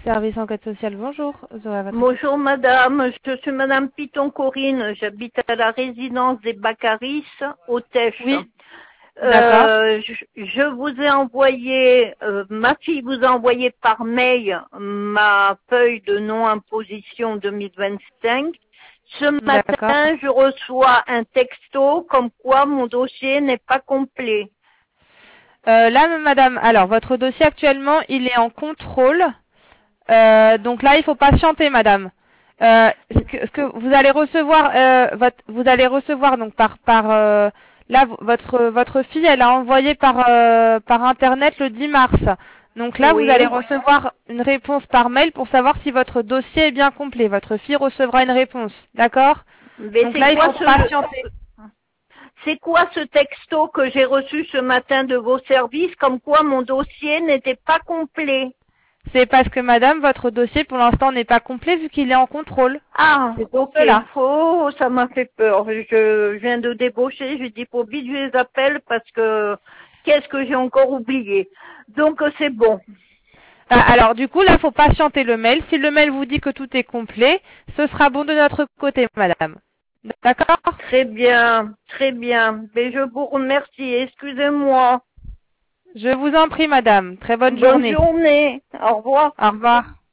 Service enquête sociale, bonjour. Bonjour madame, je suis madame Piton Corinne, j'habite à la résidence des Baccaris au Tèche. Oui, d'accord. Je vous ai envoyé, ma fille vous a envoyé par mail ma feuille de non-imposition 2025. Ce matin, je reçois un texto comme quoi mon dossier n'est pas complet. Là, madame, alors, votre dossier actuellement, il est en contrôle. Donc là, il faut patienter, madame. Ce que vous allez recevoir, vous allez recevoir donc là, votre fille, elle a envoyé par internet le 10 mars. Donc là, Oui. vous allez recevoir une réponse par mail pour savoir si votre dossier est bien complet. Votre fille recevra une réponse, d'accord? Donc là, il faut patienter. C'est quoi ce texto que j'ai reçu ce matin de vos services, comme quoi mon dossier n'était pas complet? C'est parce que madame, votre dossier pour l'instant n'est pas complet vu qu'il est en contrôle. Ah, ok, cela. ça m'a fait peur. Je viens de débaucher, je dis faut vite je les appelle parce que qu'est-ce que j'ai encore oublié. Donc c'est bon. Alors du coup, là, faut patienter le mail. Si le mail vous dit que tout est complet, ce sera bon de notre côté, madame. D'accord? Très bien, très bien. Mais je vous remercie, excusez-moi. Je vous en prie, madame. Très bonne journée. Bonne journée. Au revoir. Au revoir.